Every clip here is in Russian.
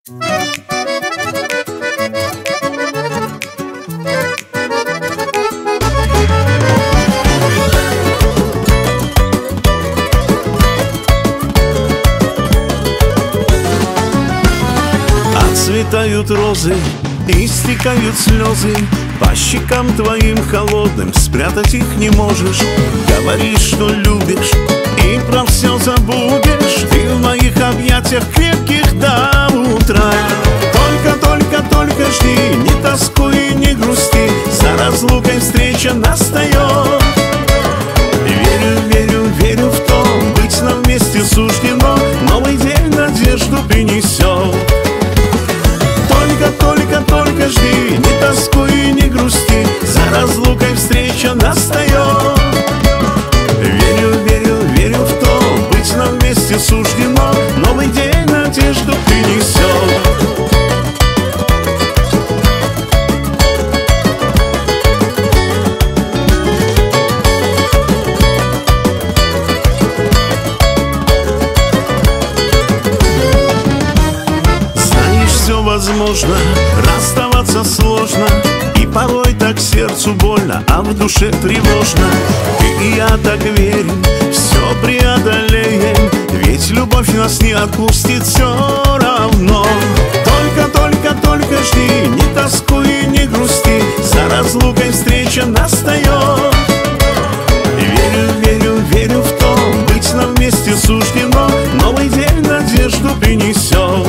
Отцветают розы и стекают слезы, по щекам твоим холодным спрятать их не можешь. Говоришь, что любишь и про все забудешь. Ты в моих объятиях крепких до утра. Только жди, не тоскуй и не грусти, за разлукой встреча настает. Верю в то, быть нам вместе суждено, новый день надежду принесет. Только жди, не тоскуй и не грусти, за разлукой встреча настает. Верю в то, быть нам вместе суждено, новый день надежду принесет. Возможно, расставаться сложно, и порой так сердцу больно, а в душе тревожно. Ты и я так верим, все преодолеем, ведь любовь нас не отпустит все равно. Только жди, не тоскуй и не грусти, за разлукой встреча настает. Верю в то, быть нам вместе суждено, новый день надежду принесет.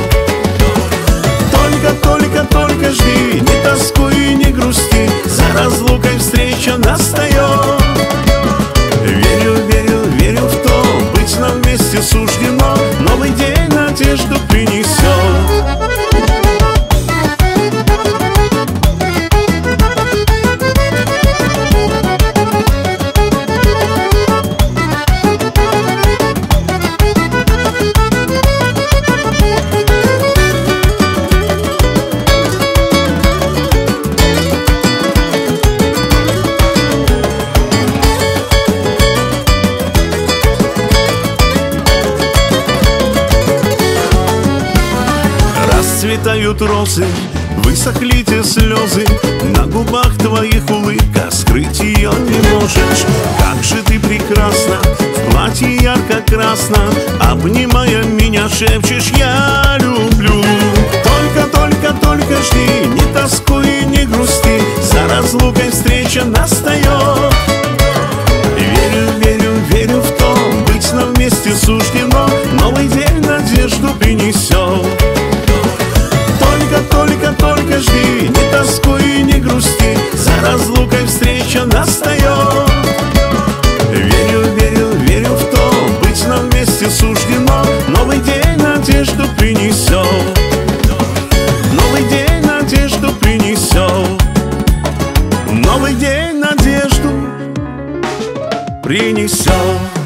Только жди, не тоскуй и не грусти, за разлукой встреча настает. Верю в то, быть нам вместе суждено, новый день надежду принесет. Цветают розы, высохли те слезы, на губах твоих улыбка, скрыть ее не можешь. Как же ты прекрасна, в платье ярко-красно, обнимая меня, шепчешь: я люблю. Только жди, не тоскуй и не грусти, за разлукой встреча настает. Верю в то, быть нам вместе суждено, новый день надежду принесет. Только жди, не тоскуй и не грусти, за разлукой встреча настает. Верю в то, быть нам вместе суждено, новый день надежду принесет. Новый день надежду принесет. Новый день надежду принесет.